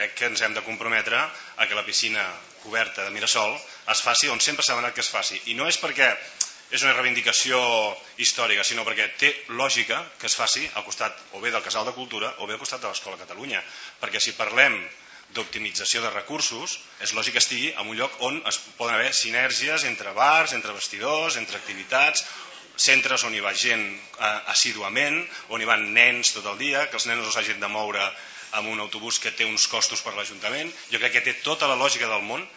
crec que ens hem de comprometre a que la piscina coberta de Mirasol es faci on sempre s'ha demanat que es faci. I no és perquè és una reivindicació històrica, sinó perquè té lògica que es faci al costat o bé del Casal de Cultura o bé al costat de l'Escola Catalunya, perquè si parlem d'optimització de recursos és lògic que estigui en un lloc on es poden haver sinergies entre bars, entre vestidors, entre activitats, centres on hi va gent assíduament, on hi van nens tot el dia, que els nens no s'hagin de moure amb un autobús que té uns costos per l'Ajuntament. Jo crec que té tota la lògica del món